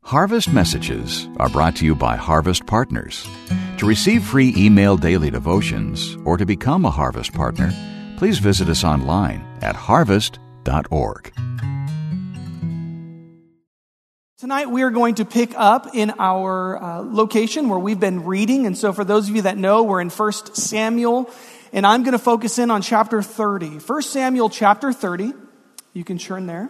Harvest Messages are brought to you by Harvest Partners. To receive free email daily devotions or to become a Harvest Partner, please visit us online at harvest.org. Tonight we are going to pick up in our location where we've been reading. And so for those of you that know, we're in 1 Samuel, and I'm going to focus in on chapter 30. 1 Samuel chapter 30. You can turn there.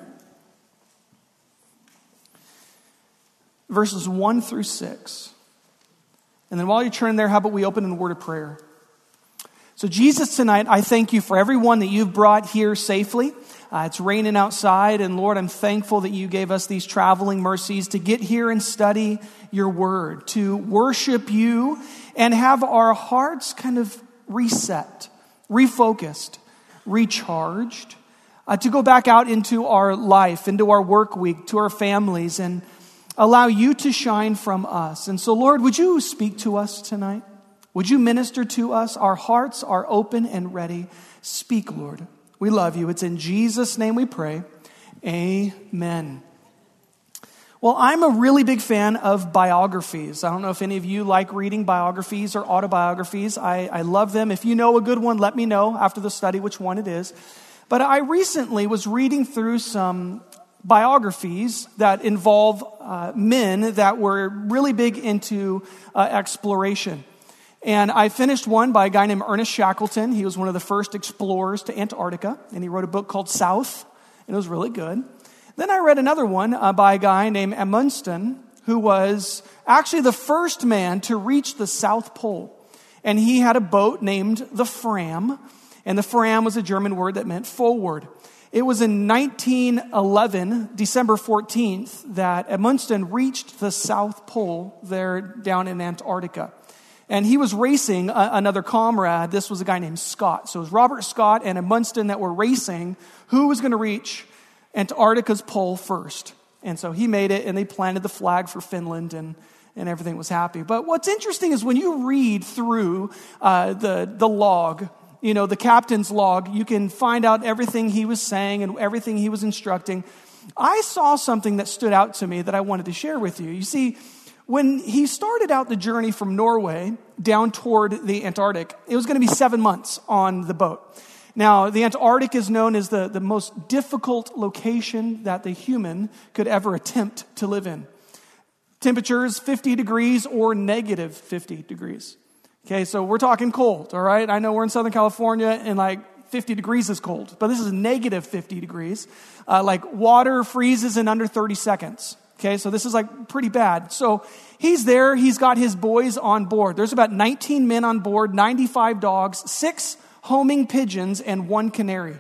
Verses 1 through 6. And then while you turn there, how about we open in a word of prayer? So Jesus, tonight, I thank you for everyone that you've brought here safely. It's raining outside, and Lord, I'm thankful that you gave us these traveling mercies to get here and study your word, to worship you and have our hearts kind of reset, refocused, recharged, to go back out into our life, into our work week, to our families, and allow you to shine from us. And so, Lord, would you speak to us tonight? Would you minister to us? Our hearts are open and ready. Speak, Lord. We love you. It's in Jesus' name we pray. Amen. Well, I'm a really big fan of biographies. I don't know if any of you like reading biographies or autobiographies. I love them. If you know a good one, let me know after the study which one it is. But I recently was reading through some biographies that involve men that were really big into exploration. And I finished one by a guy named Ernest Shackleton. He was one of the first explorers to Antarctica, and he wrote a book called South, and it was really good. Then I read another one by a guy named Amundsen, who was actually the first man to reach the South Pole. And he had a boat named the Fram, and the Fram was a German word that meant forward. It was in 1911, December 14th, that Amundsen reached the South Pole there down in Antarctica. And he was racing another comrade. This was a guy named Scott. So it was Robert Scott and Amundsen that were racing who was going to reach Antarctica's pole first. And so he made it, and they planted the flag for Finland, and everything was happy. But what's interesting is when you read through the log, you know, the captain's log, you can find out everything he was saying and everything he was instructing. I saw something that stood out to me that I wanted to share with you. You see, when he started out the journey from Norway down toward the Antarctic, it was going to be 7 months on the boat. Now, the Antarctic is known as the most difficult location that the human could ever attempt to live in. Temperatures 50 degrees or negative 50 degrees. Okay, so we're talking cold, all right? I know we're in Southern California and like 50 degrees is cold, but this is negative 50 degrees. Like water freezes in under 30 seconds. Okay, so this is like pretty bad. So he's there, he's got his boys on board. There's about 19 men on board, 95 dogs, 6 homing pigeons, and 1 canary.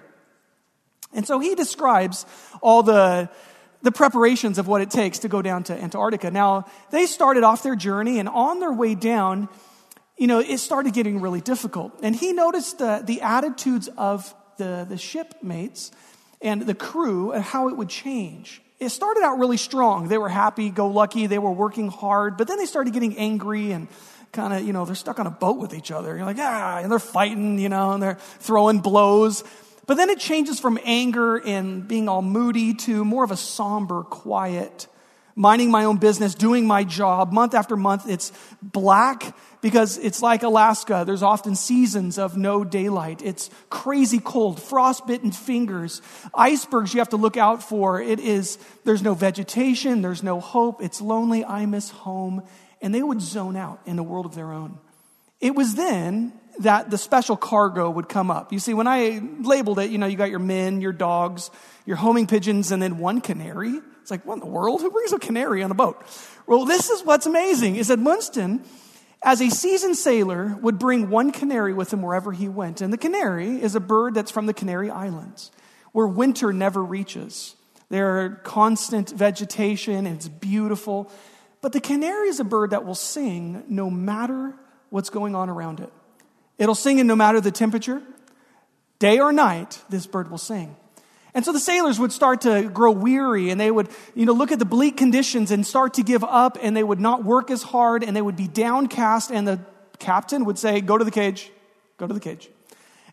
And so he describes all the preparations of what it takes to go down to Antarctica. Now, they started off their journey, and on their way down, you know, it started getting really difficult. And he noticed the attitudes of the shipmates and the crew and how it would change. It started out really strong. They were happy-go-lucky. They were working hard. But then they started getting angry and kind of, you know, they're stuck on a boat with each other. You're like, and they're fighting, you know, and they're throwing blows. But then it changes from anger and being all moody to more of a somber, quiet, minding my own business, doing my job. Month after month, it's black because it's like Alaska. There's often seasons of no daylight. It's crazy cold, frostbitten fingers, icebergs you have to look out for. There's no vegetation, there's no hope. It's lonely. I miss home. And they would zone out in a world of their own. It was then that the special cargo would come up. You see, when I labeled it, you know, you got your men, your dogs, your homing pigeons, and then 1 canary. It's like, what in the world? Who brings a canary on a boat? Well, this is what's amazing, is that Munson, as a seasoned sailor, would bring 1 canary with him wherever he went. And the canary is a bird that's from the Canary Islands, where winter never reaches. There are constant vegetation, and it's beautiful. But the canary is a bird that will sing no matter what's going on around it. It'll sing in no matter the temperature. Day or night, this bird will sing. And so the sailors would start to grow weary, and they would, you know, look at the bleak conditions and start to give up, and they would not work as hard, and they would be downcast, and the captain would say, go to the cage, go to the cage.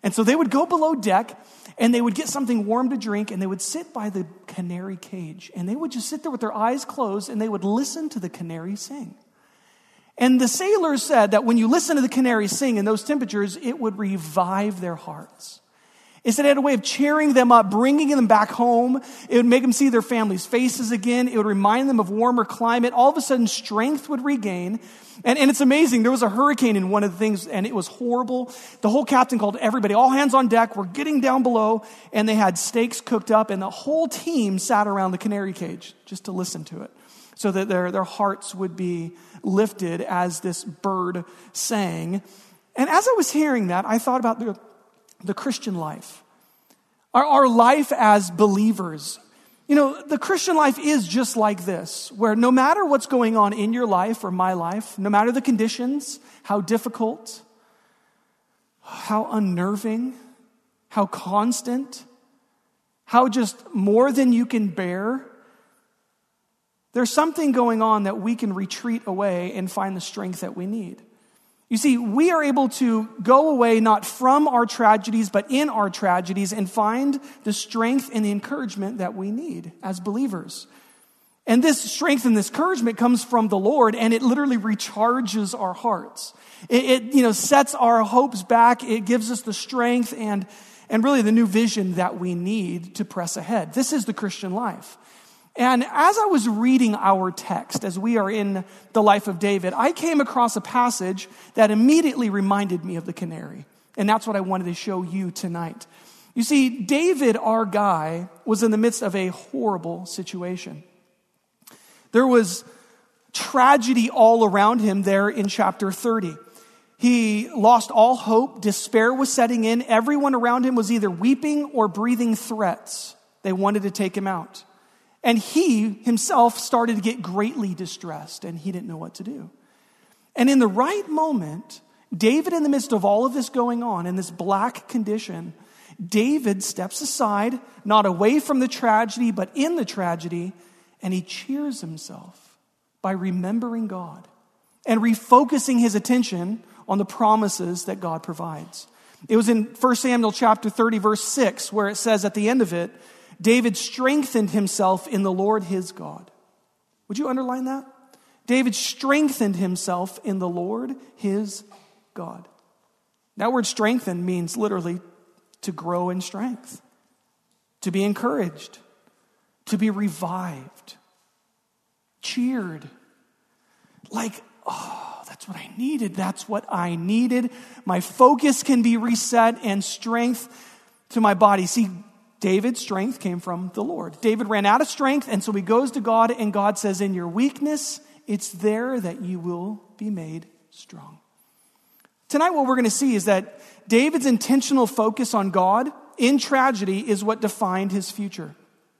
And so they would go below deck, and they would get something warm to drink, and they would sit by the canary cage. And they would just sit there with their eyes closed, and they would listen to the canary sing. And the sailors said that when you listen to the canary sing in those temperatures, it would revive their hearts. It said it had a way of cheering them up, bringing them back home. It would make them see their families' faces again. It would remind them of warmer climate. All of a sudden, strength would regain. And it's amazing. There was a hurricane in one of the things, and it was horrible. The whole captain called everybody, all hands on deck. We're getting down below, and they had steaks cooked up, and the whole team sat around the canary cage just to listen to it, so that their hearts would be lifted as this bird sang. And as I was hearing that, I thought about the Christian life, our life as believers. You know, the Christian life is just like this, where no matter what's going on in your life or my life, no matter the conditions, how difficult, how unnerving, how constant, how just more than you can bear, there's something going on that we can retreat away and find the strength that we need. You see, we are able to go away not from our tragedies, but in our tragedies and find the strength and the encouragement that we need as believers. And this strength and this encouragement comes from the Lord, and it literally recharges our hearts. It sets our hopes back. It gives us the strength and really the new vision that we need to press ahead. This is the Christian life. And as I was reading our text, as we are in the life of David, I came across a passage that immediately reminded me of the canary. And that's what I wanted to show you tonight. You see, David, our guy, was in the midst of a horrible situation. There was tragedy all around him there in chapter 30. He lost all hope. Despair was setting in. Everyone around him was either weeping or breathing threats. They wanted to take him out. And he himself started to get greatly distressed, and he didn't know what to do. And in the right moment, David, in the midst of all of this going on, in this black condition, David steps aside, not away from the tragedy, but in the tragedy, and he cheers himself by remembering God and refocusing his attention on the promises that God provides. It was in 1 Samuel chapter 30, verse 6, where it says at the end of it, David strengthened himself in the Lord his God. Would you underline that? David strengthened himself in the Lord his God. That word strengthen means literally to grow in strength, to be encouraged, to be revived, cheered. Like, oh, that's what I needed. That's what I needed. My focus can be reset and strength to my body. See, David's strength came from the Lord. David ran out of strength, and so he goes to God, and God says, in your weakness, it's there that you will be made strong. Tonight, what we're going to see is that David's intentional focus on God in tragedy is what defined his future.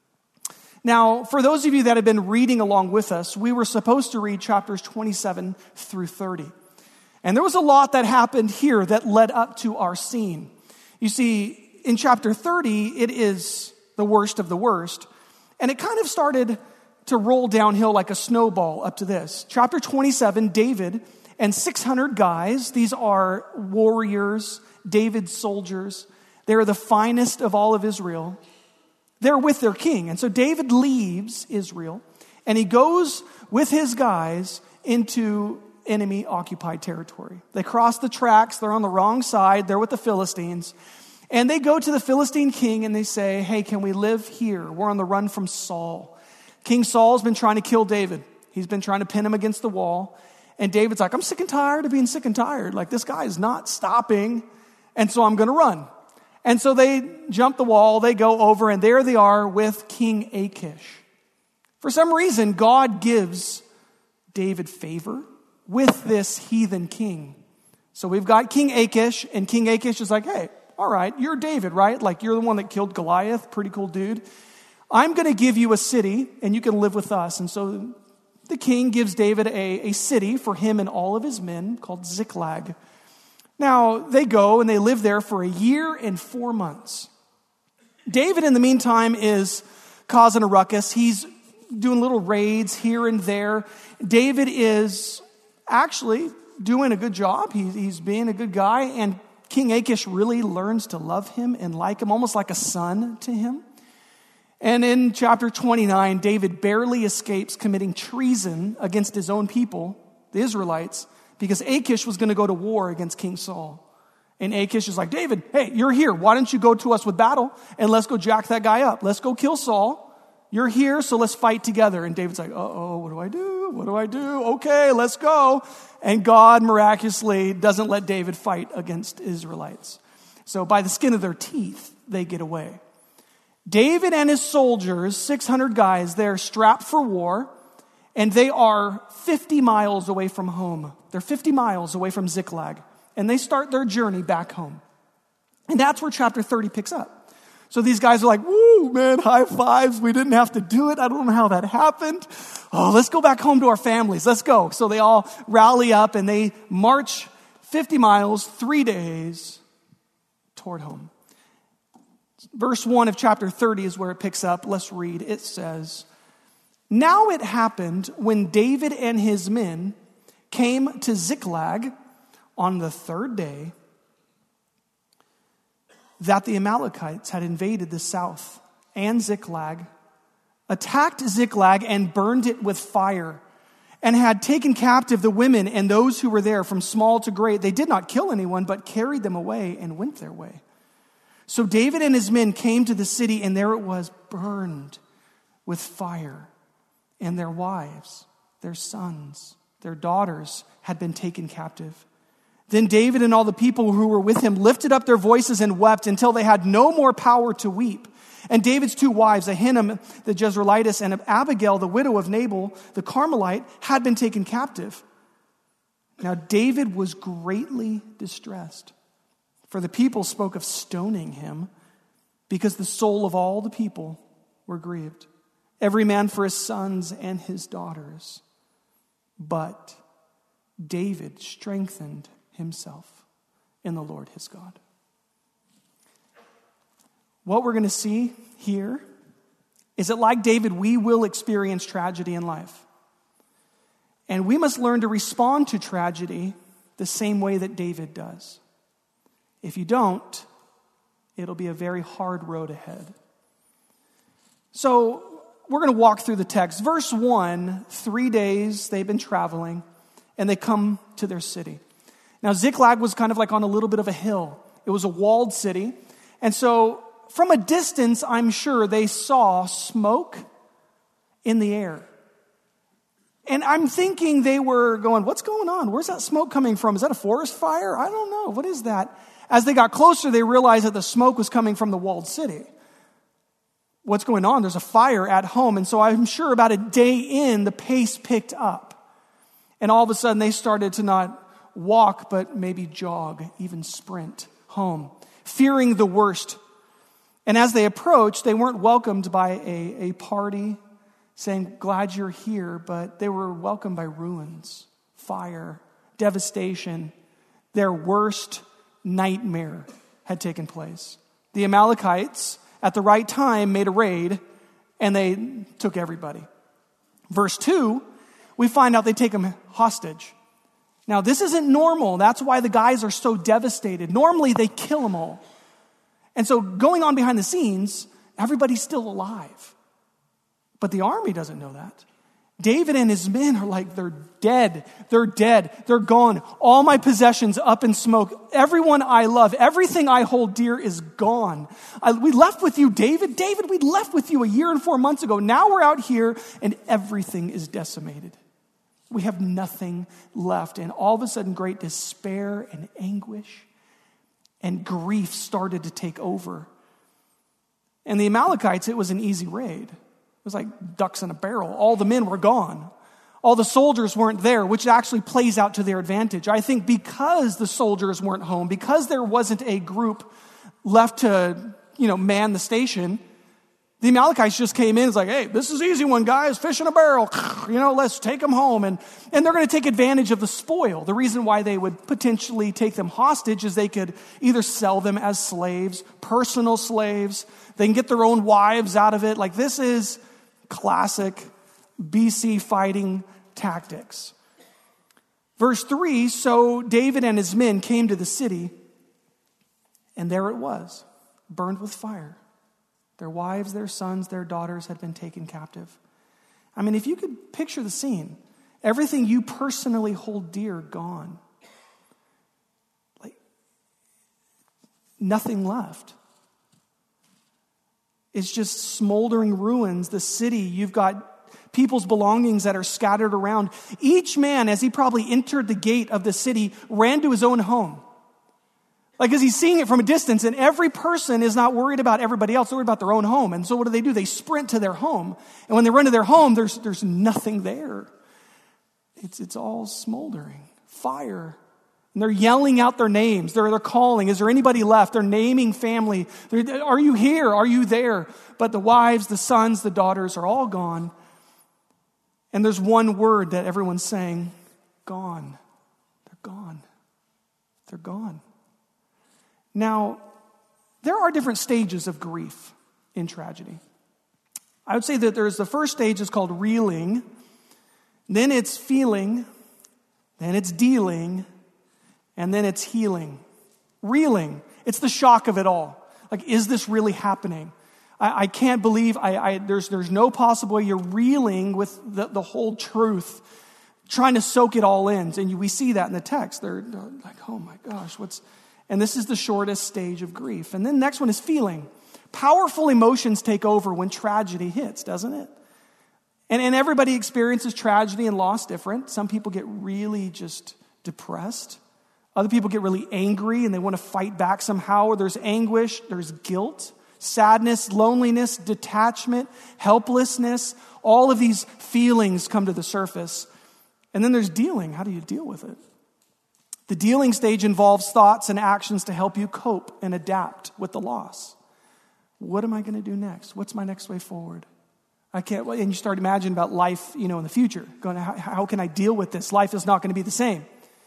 Now, for those of you that have been reading along with us, we were supposed to read chapters 27 through 30. And there was a lot that happened here that led up to our scene. You see, in chapter 30, it is the worst of the worst. And it kind of started to roll downhill like a snowball up to this. Chapter 27, David and 600 guys, these are warriors, David's soldiers. They're the finest of all of Israel. They're with their king. And so David leaves Israel, and he goes with his guys into enemy-occupied territory. They cross the tracks. They're on the wrong side. They're with the Philistines. And they go to the Philistine king and they say, hey, can we live here? We're on the run from Saul. King Saul's been trying to kill David. He's been trying to pin him against the wall. And David's like, I'm sick and tired of being sick and tired. Like, this guy is not stopping. And so I'm going to run. And so they jump the wall. They go over, and there they are with King Achish. For some reason, God gives David favor with this heathen king. So we've got King Achish, and King Achish is like, hey, all right, you're David, right? Like, you're the one that killed Goliath. Pretty cool dude. I'm going to give you a city, and you can live with us. And so the king gives David a city for him and all of his men called Ziklag. Now, they go, and they live there for 1 year and 4 months. David, in the meantime, is causing a ruckus. He's doing little raids here and there. David is actually doing a good job. He's being a good guy, and King Achish really learns to love him and like him, almost like a son to him. And in chapter 29, David barely escapes committing treason against his own people, the Israelites, because Achish was going to go to war against King Saul. And Achish is like, David, hey, you're here. Why don't you go to us with battle and let's go jack that guy up. Let's go kill Saul. You're here, so let's fight together. And David's like, uh-oh, what do I do? What do I do? Okay, let's go. And God miraculously doesn't let David fight against Israelites. So by the skin of their teeth, they get away. David and his soldiers, 600 guys, they're strapped for war, and they are 50 miles away from home. They're 50 miles away from Ziklag, and they start their journey back home. And that's where chapter 30 picks up. So these guys are like, woo, man, high fives. We didn't have to do it. I don't know how that happened. Oh, let's go back home to our families. Let's go. So they all rally up and they march 50 miles, 3 days toward home. Verse 1 of chapter 30 is where it picks up. Let's read. It says, now it happened when David and his men came to Ziklag on the third day that the Amalekites had invaded the south and Ziklag, attacked Ziklag and burned it with fire, and had taken captive the women and those who were there from small to great. They did not kill anyone, but carried them away and went their way. So David and his men came to the city, and there it was burned with fire, and their wives, their sons, their daughters had been taken captive. Then David and all the people who were with him lifted up their voices and wept until they had no more power to weep. And David's two wives, Ahinoam the Jezreelitess and Abigail, the widow of Nabal the Carmelite, had been taken captive. Now David was greatly distressed, for the people spoke of stoning him, because the soul of all the people were grieved, every man for his sons and his daughters. But David strengthened himself in the Lord his God. What we're going to see here is that, like David, we will experience tragedy in life. And we must learn to respond to tragedy the same way that David does. If you don't, it'll be a very hard road ahead. So we're going to walk through the text. Verse 1, 3 days they've been traveling, and they come to their city. Now, Ziklag was kind of like on a little bit of a hill. It was a walled city. And so from a distance, I'm sure they saw smoke in the air. And I'm thinking they were going, what's going on? Where's that smoke coming from? Is that a forest fire? I don't know. What is that? As they got closer, they realized that the smoke was coming from the walled city. What's going on? There's a fire at home. And so I'm sure about a day in, the pace picked up. And all of a sudden, they started to not walk, but maybe jog, even sprint home, fearing the worst. And as they approached, they weren't welcomed by a party saying, glad you're here, but they were welcomed by ruins, fire, devastation. Their worst nightmare had taken place. The Amalekites, at the right time, made a raid, and they took everybody. Verse 2, we find out they take them hostage. Now, this isn't normal. That's why the guys are so devastated. Normally, they kill them all. And so going on behind the scenes, everybody's still alive. But the army doesn't know that. David and his men are like, they're dead. They're dead. They're gone. All my possessions up in smoke. Everyone I love, everything I hold dear is gone. We left with you, David. David, we left with you 1 year and 4 months ago. Now we're out here and everything is decimated. We have nothing left. And all of a sudden, great despair and anguish and grief started to take over. And the Amalekites, it was an easy raid. It was like ducks in a barrel. All the men were gone. All the soldiers weren't there, which actually plays out to their advantage. I think because the soldiers weren't home, because there wasn't a group left to, man the station, the Amalekites just came in. It's like, hey, this is an easy one, guys. Fish in a barrel. Let's take them home. And they're going to take advantage of the spoil. The reason why they would potentially take them hostage is they could either sell them as slaves, personal slaves. They can get their own wives out of it. Like, this is classic BC fighting tactics. Verse 3, so David and his men came to the city, And there it was, burned with fire. Their wives, their sons, their daughters had been taken captive. I mean, if you could picture the scene, everything you personally hold dear, gone. Like, nothing left. It's just smoldering ruins. The city, you've got people's belongings that are scattered around. Each man, as he probably entered the gate of the city, ran to his own home. Like, because he's seeing it from a distance, and every person is not worried about everybody else, they're worried about their own home. And so what do? They sprint to their home. And when they run to their home, there's nothing there. It's all smoldering. Fire. And they're yelling out their names. They're calling. Is there anybody left? They're naming family. Are you here? Are you there? But the wives, the sons, the daughters are all gone. And there's one word that everyone's saying, gone. They're gone. They're gone. Now, there are different stages of grief in tragedy. I would say that there's the first stage is called reeling, then it's feeling, then it's dealing, and then it's healing. Reeling, it's the shock of it all. Like, is this really happening? I can't believe, there's no possible way. You're reeling with the whole truth, trying to soak it all in. And we see that in the text. They're like, oh my gosh, and this is the shortest stage of grief. And then the next one is feeling. Powerful emotions take over when tragedy hits, doesn't it? And everybody experiences tragedy and loss different. Some people get really just depressed. Other people get really angry and they want to fight back somehow. Or there's anguish, there's guilt, sadness, loneliness, detachment, helplessness. All of these feelings come to the surface. And then there's dealing. How do you deal with it? The dealing stage involves thoughts and actions to help you cope and adapt with the loss. What am I going to do next? What's my next way forward? And you start imagining about life, in the future. Going, how can I deal with this? Life is not going to be the same.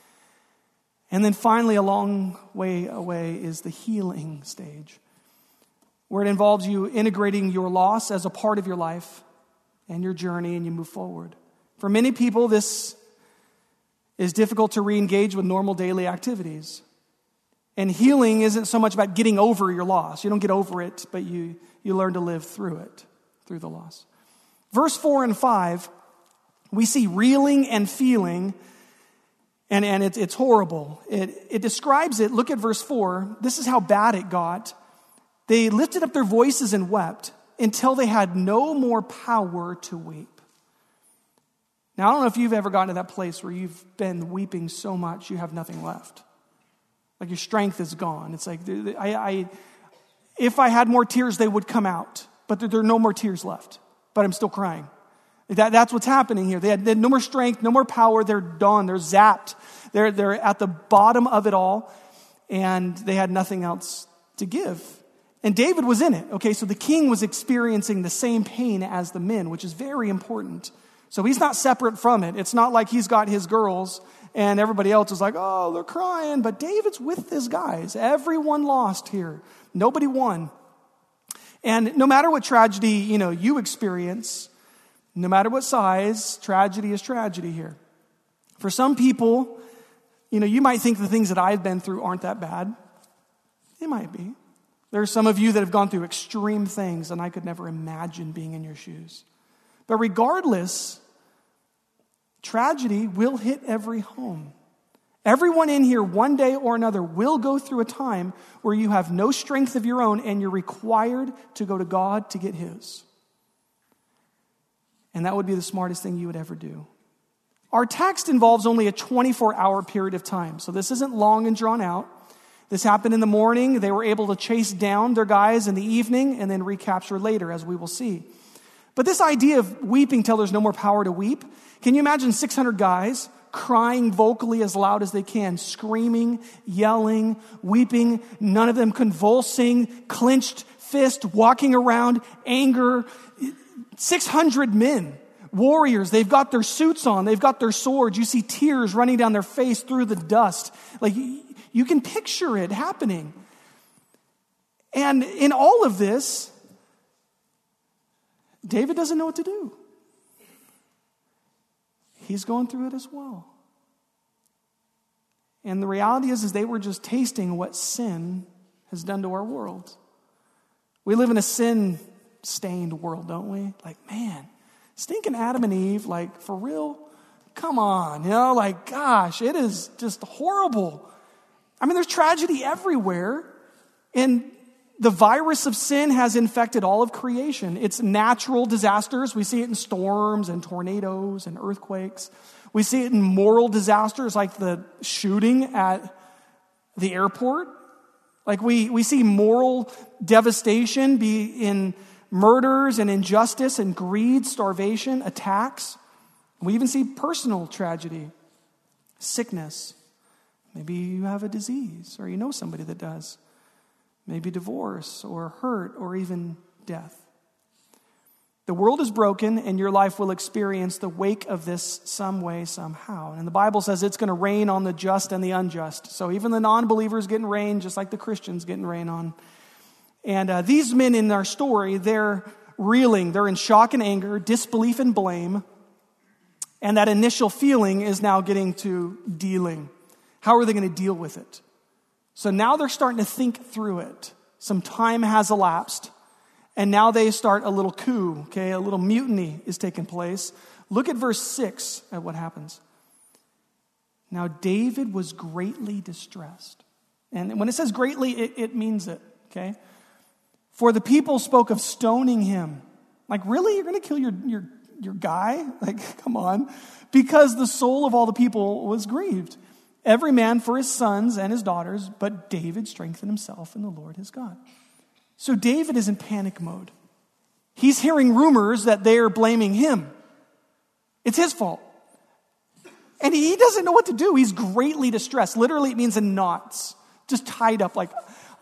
And then finally, a long way away is the healing stage, where it involves you integrating your loss as a part of your life and your journey, and you move forward. For many people, this is difficult to re-engage with normal daily activities. And healing isn't so much about getting over your loss. You don't get over it, but you learn to live through it, through the loss. Verse 4 and 5, we see reeling and feeling, and it's horrible. It describes it. Look at verse 4. This is how bad it got. They lifted up their voices and wept until they had no more power to weep. Now, I don't know if you've ever gotten to that place where you've been weeping so much you have nothing left. Like your strength is gone. It's like, if I had more tears, they would come out. But there are no more tears left. But I'm still crying. That's what's happening here. They had no more strength, no more power. They're done. They're zapped. They're at the bottom of it all. And they had nothing else to give. And David was in it. Okay, so the king was experiencing the same pain as the men, which is very important. So he's not separate from it. It's not like he's got his girls and everybody else is like, oh, they're crying. But David's with his guys. Everyone lost here. Nobody won. And no matter what tragedy, you experience, no matter what size, tragedy is tragedy here. For some people, you might think the things that I've been through aren't that bad. They might be. There are some of you that have gone through extreme things, and I could never imagine being in your shoes. But regardless, tragedy will hit every home. Everyone in here, one day or another, will go through a time where you have no strength of your own and you're required to go to God to get His. And that would be the smartest thing you would ever do. Our text involves only a 24-hour period of time. So this isn't long and drawn out. This happened in the morning. They were able to chase down their guys in the evening and then recapture later, as we will see. But this idea of weeping till there's no more power to weep, can you imagine 600 guys crying vocally as loud as they can, screaming, yelling, weeping, none of them convulsing, clenched fist, walking around, anger. 600 men, warriors, they've got their suits on, they've got their swords. You see tears running down their face through the dust. Like, you can picture it happening. And in all of this, David doesn't know what to do. He's going through it as well. And the reality is they were just tasting what sin has done to our world. We live in a sin-stained world, don't we? Like, man, stinking Adam and Eve, like, for real? Come on, like, gosh, it is just horrible. I mean, there's tragedy everywhere, and the virus of sin has infected all of creation. It's natural disasters. We see it in storms and tornadoes and earthquakes. We see it in moral disasters like the shooting at the airport. Like we see moral devastation be in murders and injustice and greed, starvation, attacks. We even see personal tragedy, sickness. Maybe you have a disease or you know somebody that does. Maybe divorce or hurt or even death. The world is broken and your life will experience the wake of this some way, somehow. And the Bible says it's going to rain on the just and the unjust. So even the non-believers getting rain just like the Christians getting rain on. And these men in our story, they're reeling. They're in shock and anger, disbelief and blame. And that initial feeling is now getting to dealing. How are they going to deal with it? So now they're starting to think through it. Some time has elapsed. And now they start a little coup, okay? A little mutiny is taking place. Look at verse 6 at what happens. Now David was greatly distressed. And when it says greatly, it means it, okay? For the people spoke of stoning him. Like, really? You're going to kill your guy? Like, come on. Because the soul of all the people was grieved. Every man for his sons and his daughters, but David strengthened himself in the Lord his God. So David is in panic mode. He's hearing rumors that they are blaming him. It's his fault. And he doesn't know what to do. He's greatly distressed. Literally, it means in knots. Just tied up like,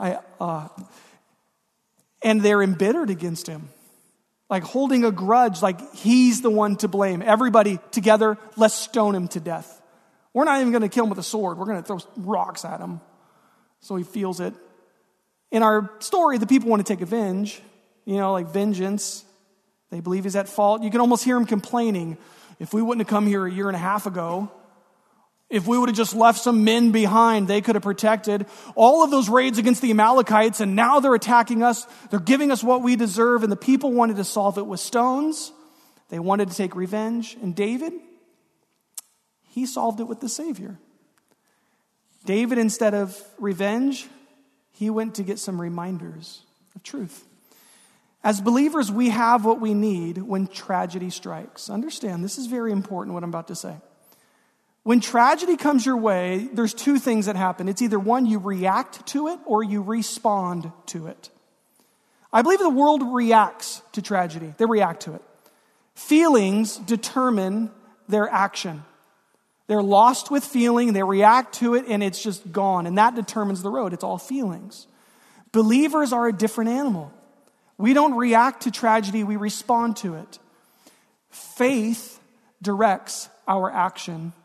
and they're embittered against him. Like holding a grudge, like he's the one to blame. Everybody together, let's stone him to death. We're not even going to kill him with a sword. We're going to throw rocks at him so he feels it. In our story, the people want to take revenge, like vengeance. They believe he's at fault. You can almost hear him complaining. If we wouldn't have come here a year and a half ago, if we would have just left some men behind, they could have protected all of those raids against the Amalekites, and now they're attacking us. They're giving us what we deserve, and the people wanted to solve it with stones. They wanted to take revenge. And David, he solved it with the Savior. David, instead of revenge, he went to get some reminders of truth. As believers, we have what we need when tragedy strikes. Understand, this is very important what I'm about to say. When tragedy comes your way, there's two things that happen. It's either one, you react to it, or you respond to it. I believe the world reacts to tragedy. They react to it. Feelings determine their action. They're lost with feeling, they react to it, and it's just gone. And that determines the road. It's all feelings. Believers are a different animal. We don't react to tragedy, we respond to it. Faith directs our action.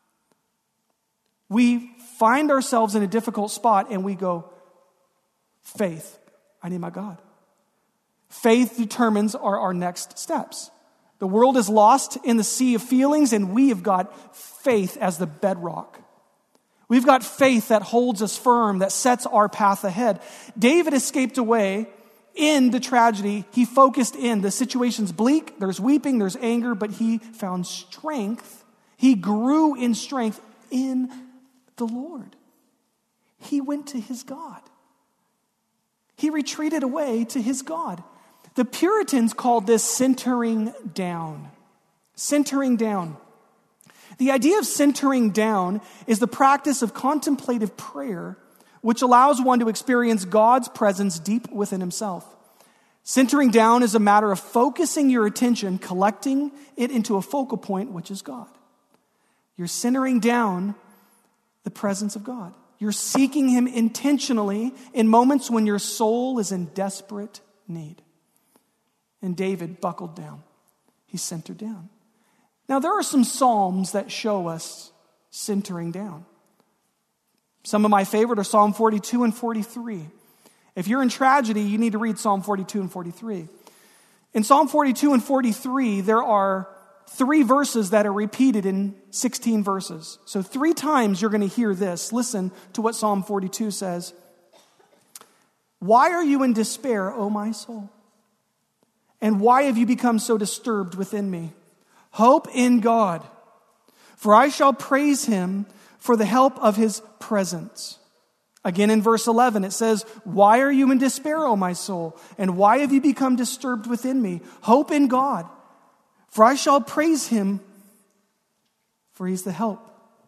We find ourselves in a difficult spot and we go, faith, I need my God. Faith determines our next steps. The world is lost in the sea of feelings, and we have got faith as the bedrock. We've got faith that holds us firm, that sets our path ahead. David escaped away in the tragedy. He focused in. The situation's bleak. There's weeping, there's anger, but he found strength. He grew in strength in the Lord. He went to his God. He retreated away to his God. The Puritans called this centering down. Centering down. The idea of centering down is the practice of contemplative prayer, which allows one to experience God's presence deep within himself. Centering down is a matter of focusing your attention, collecting it into a focal point, which is God. You're centering down the presence of God. You're seeking him intentionally in moments when your soul is in desperate need. And David buckled down. He centered down. Now, there are some Psalms that show us centering down. Some of my favorite are Psalm 42 and 43. If you're in tragedy, you need to read Psalm 42 and 43. In Psalm 42 and 43, there are 3 verses that are repeated in 16 verses. So 3 times you're going to hear this. Listen to what Psalm 42 says. Why are you in despair, O my soul? And why have you become so disturbed within me? Hope in God, for I shall praise him for the help of his presence. Again in verse 11 it says, why are you in despair, O my soul? And why have you become disturbed within me? Hope in God, for I shall praise him, for he's the help.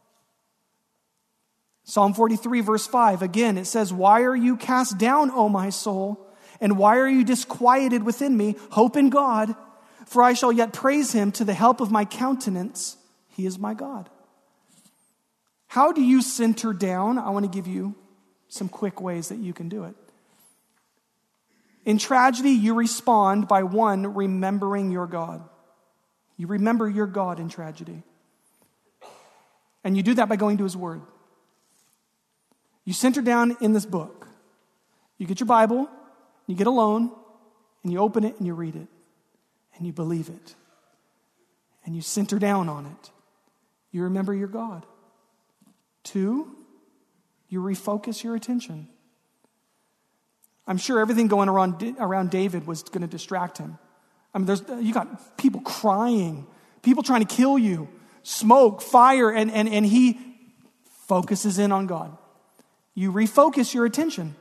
Psalm 43 verse 5, again it says, why are you cast down, O my soul? And why are you disquieted within me? Hope in God, for I shall yet praise him to the help of my countenance. He is my God. How do you center down? I want to give you some quick ways that you can do it. In tragedy, you respond by one, remembering your God. You remember your God in tragedy. And you do that by going to his word. You center down in this book. You get your Bible, you get alone, and you open it and you read it. And you believe it. And you center down on it. You remember your God. 2, you refocus your attention. I'm sure everything going around David was going to distract him. I mean, you got people crying, people trying to kill you, smoke, fire, and he focuses in on God. You refocus your attention.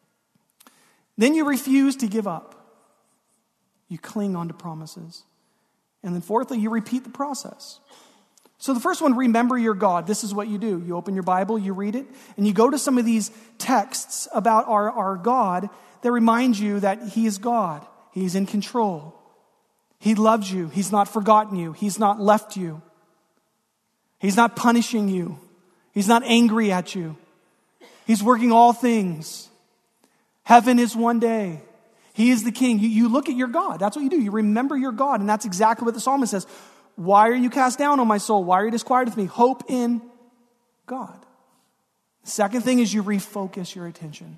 Then you refuse to give up. You cling on to promises. And then fourthly, you repeat the process. So the first one, remember your God. This is what you do. You open your Bible, you read it, and you go to some of these texts about our God that remind you that he is God. He's in control. He loves you. He's not forgotten you. He's not left you. He's not punishing you. He's not angry at you. He's working all things. Heaven is one day. He is the king. You look at your God. That's what you do. You remember your God. And that's exactly what the psalmist says. Why are you cast down, O my soul? Why are you disquieted with me? Hope in God. The second thing is you refocus your attention.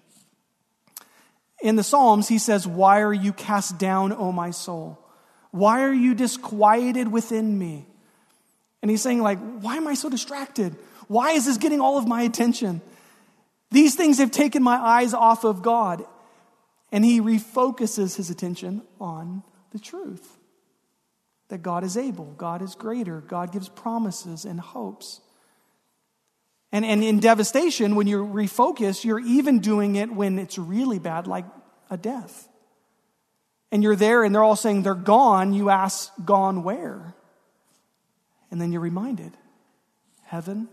In the Psalms, he says, why are you cast down, O my soul? Why are you disquieted within me? And he's saying, like, why am I so distracted? Why is this getting all of my attention? These things have taken my eyes off of God. And he refocuses his attention on the truth. That God is able, God is greater, God gives promises and hopes. And in devastation, when you refocus, you're even doing it when it's really bad, like a death. And you're there and they're all saying they're gone. You ask, gone where? And then you're reminded, heaven.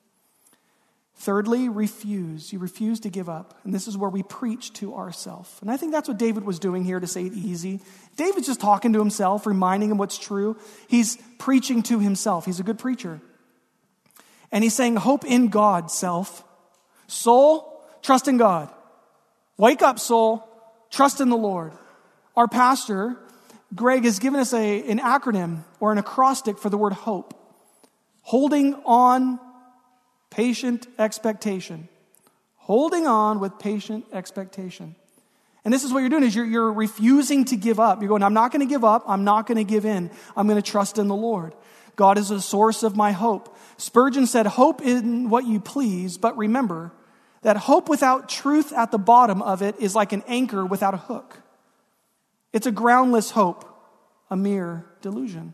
Thirdly, refuse. You refuse to give up. And this is where we preach to ourselves. And I think that's what David was doing here, to say it easy. David's just talking to himself, reminding him what's true. He's preaching to himself. He's a good preacher. And he's saying, hope in God, self. Soul, trust in God. Wake up, soul. Trust in the Lord. Our pastor, Greg, has given us an acronym or an acrostic for the word hope. Holding on, patient expectation. Holding on with patient expectation. And this is what you're doing, is you're refusing to give up. You're going, I'm not going to give up. I'm not going to give in. I'm going to trust in the Lord. God is the source of my hope. Spurgeon said, hope in what you please, but remember that hope without truth at the bottom of it is like an anchor without a hook. It's a groundless hope, a mere delusion.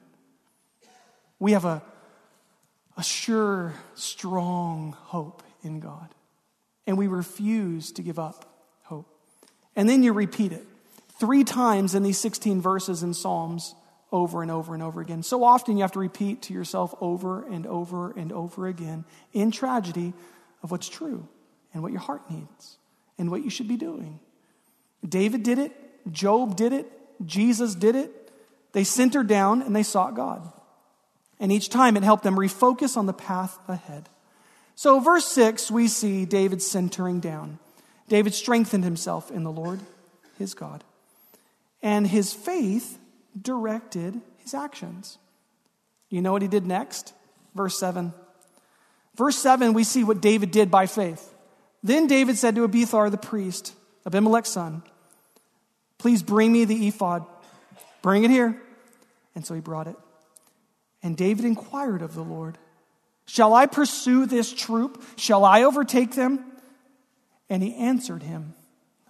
We have a sure, strong hope in God. And we refuse to give up hope. And then you repeat it 3 times in these 16 verses in Psalms, over and over and over again. So often you have to repeat to yourself over and over and over again in tragedy of what's true and what your heart needs and what you should be doing. David did it. Job did it. Jesus did it. They centered down and they sought God. And each time it helped them refocus on the path ahead. So verse 6, we see David centering down. David strengthened himself in the Lord, his God. And his faith directed his actions. You know what he did next? Verse 7. Verse 7, we see what David did by faith. Then David said to Abiathar the priest, Abimelech's son, please bring me the ephod. Bring it here. And so he brought it. And David inquired of the Lord, shall I pursue this troop? Shall I overtake them? And he answered him,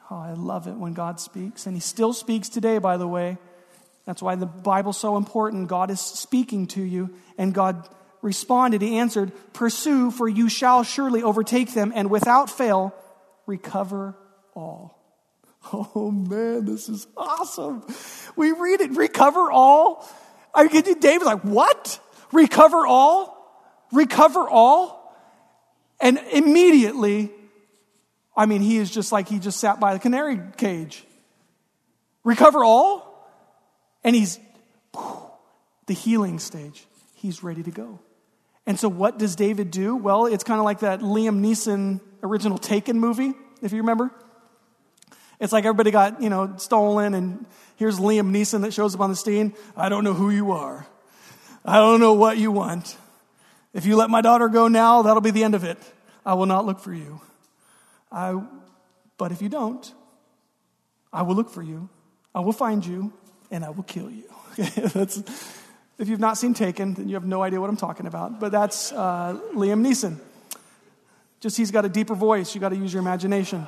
Oh, I love it when God speaks. And he still speaks today, by the way. That's why the Bible's so important. God is speaking to you. And God responded, he answered, pursue, for you shall surely overtake them, and without fail, recover all. Oh man, this is awesome. We read it, recover all. David's like, what? Recover all? Recover all? And immediately, he is just like he just sat by the canary cage. Recover all? And he's, the healing stage. He's ready to go. And so what does David do? Well, it's kind of like that Liam Neeson original Taken movie, if you remember. It's like everybody got, stolen, and here's Liam Neeson that shows up on the scene. I don't know who you are. I don't know what you want. If you let my daughter go now, that'll be the end of it. I will not look for you. But if you don't, I will look for you. I will find you, and I will kill you. If you've not seen Taken, then you have no idea what I'm talking about. But that's Liam Neeson. Just he's got a deeper voice. You got to use your imagination.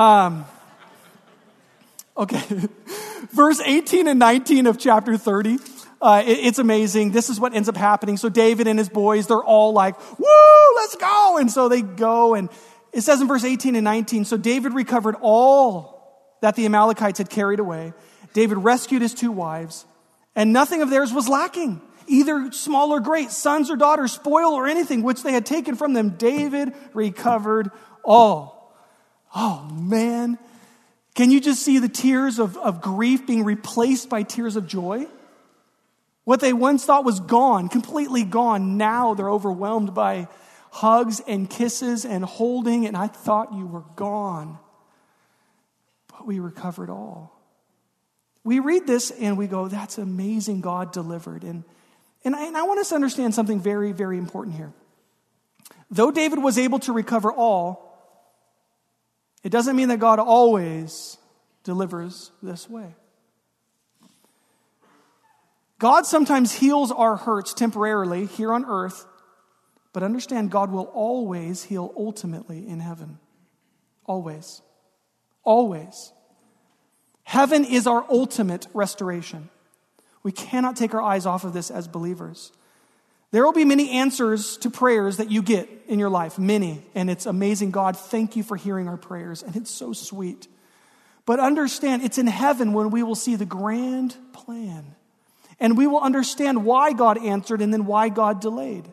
Okay, verse 18 and 19 of chapter 30. It's amazing. This is what ends up happening. So David and his boys, they're all like, woo, let's go. And so they go. And it says in verse 18 and 19, so David recovered all that the Amalekites had carried away. David rescued his 2 wives, and nothing of theirs was lacking, either small or great, sons or daughters, spoil or anything which they had taken from them. David recovered all. Oh, man. Can you just see the tears of grief being replaced by tears of joy? What they once thought was gone, completely gone, now they're overwhelmed by hugs and kisses and holding, and I thought you were gone. But we recovered all. We read this and we go, that's amazing, God delivered. And I want us to understand something very, very important here. Though David was able to recover all, it doesn't mean that God always delivers this way. God sometimes heals our hurts temporarily here on earth, but understand God will always heal ultimately in heaven. Always. Always. Heaven is our ultimate restoration. We cannot take our eyes off of this as believers. There will be many answers to prayers that you get in your life, many. And it's amazing. God, thank you for hearing our prayers. And it's so sweet. But understand, it's in heaven when we will see the grand plan. And we will understand why God answered and then why God delayed.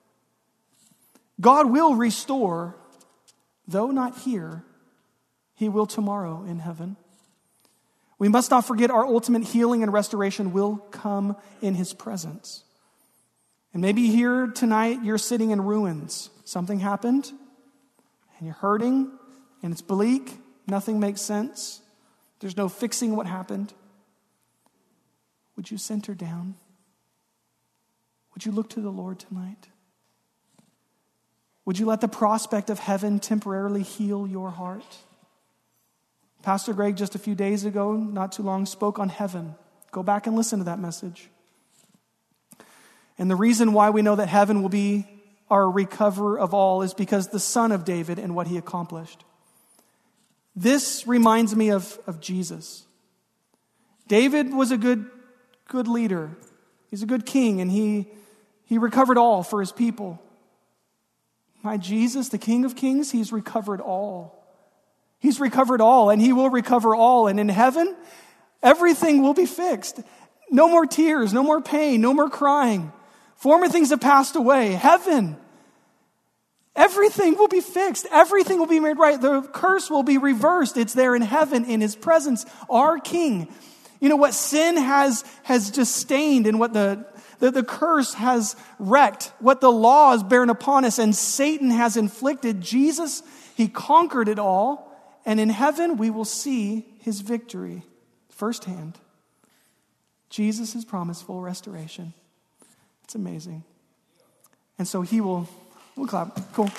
God will restore, though not here, he will tomorrow in heaven. We must not forget our ultimate healing and restoration will come in his presence. And maybe here tonight you're sitting in ruins. Something happened and you're hurting and it's bleak. Nothing makes sense. There's no fixing what happened. Would you center down? Would you look to the Lord tonight? Would you let the prospect of heaven temporarily heal your heart? Pastor Greg just a few days ago, not too long, spoke on heaven. Go back and listen to that message. And the reason why we know that heaven will be our recoverer of all is because the Son of David and what he accomplished. This reminds me of Jesus. David was a good leader. He's a good king, and he recovered all for his people. My Jesus, the King of Kings, he's recovered all. He's recovered all, and he will recover all. And in heaven, everything will be fixed. No more tears, no more pain, no more crying. Former things have passed away. Heaven. Everything will be fixed. Everything will be made right. The curse will be reversed. It's there in heaven, in his presence, our King. You know what sin has just stained and what the curse has wrecked, what the law has borne upon us and Satan has inflicted. Jesus, he conquered it all. And in heaven, we will see his victory firsthand. Jesus has promised full restoration. It's amazing. And so we'll clap. Cool.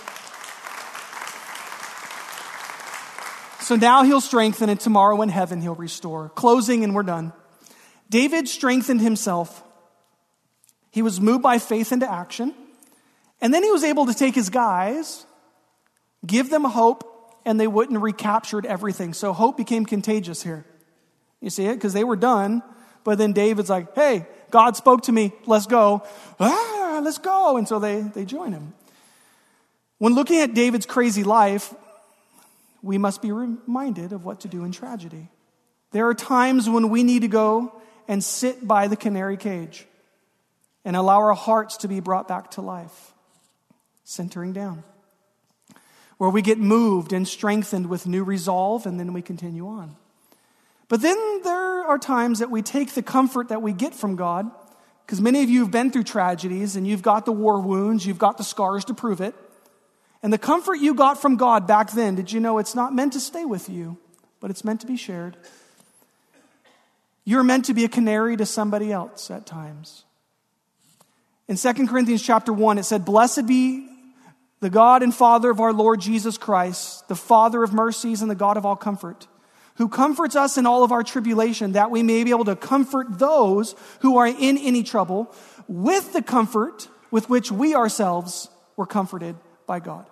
So now he'll strengthen, and tomorrow in heaven he'll restore. Closing, and we're done. David strengthened himself. He was moved by faith into action. And then he was able to take his guys, give them hope, and they wouldn't recaptured everything. So hope became contagious here. You see it? Because they were done, but then David's like, hey, God spoke to me, let's go. Let's go. And so they join him. When looking at David's crazy life, we must be reminded of what to do in tragedy. There are times when we need to go and sit by the canary cage and allow our hearts to be brought back to life, centering down, where we get moved and strengthened with new resolve, and then we continue on. But then there are times that we take the comfort that we get from God, because many of you have been through tragedies and you've got the war wounds, you've got the scars to prove it. And the comfort you got from God back then, did you know it's not meant to stay with you, but it's meant to be shared? You're meant to be a canary to somebody else at times. In 2 Corinthians chapter 1, it said, "Blessed be the God and Father of our Lord Jesus Christ, the Father of mercies and the God of all comfort, who comforts us in all of our tribulation, that we may be able to comfort those who are in any trouble with the comfort with which we ourselves were comforted by God."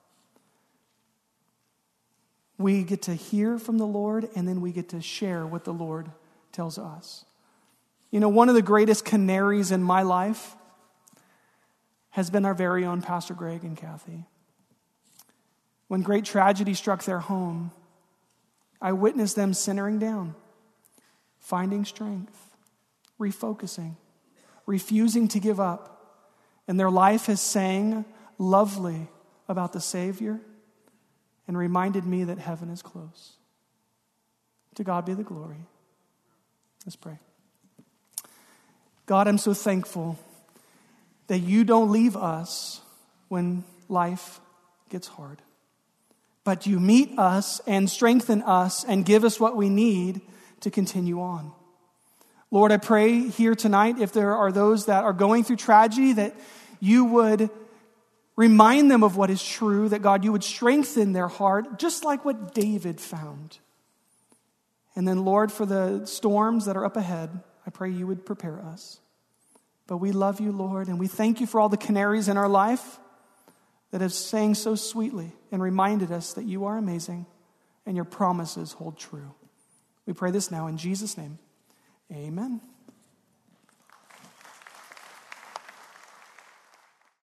We get to hear from the Lord, and then we get to share what the Lord tells us. You know, one of the greatest canaries in my life has been our very own Pastor Greg and Kathy. When great tragedy struck their home, I witnessed them centering down, finding strength, refocusing, refusing to give up. And their life has sang lovely about the Savior and reminded me that heaven is close. To God be the glory. Let's pray. God, I'm so thankful that you don't leave us when life gets hard, but you meet us and strengthen us and give us what we need to continue on. Lord, I pray here tonight, if there are those that are going through tragedy, that you would remind them of what is true, that God, you would strengthen their heart, just like what David found. And then, Lord, for the storms that are up ahead, I pray you would prepare us. But we love you, Lord, and we thank you for all the canaries in our life that have sang so sweetly and reminded us that you are amazing and your promises hold true. We pray this now in Jesus' name. Amen.